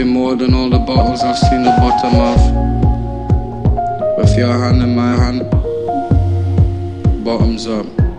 More than all the bottles I've seen the bottom of. With your hand in my hand, bottoms up.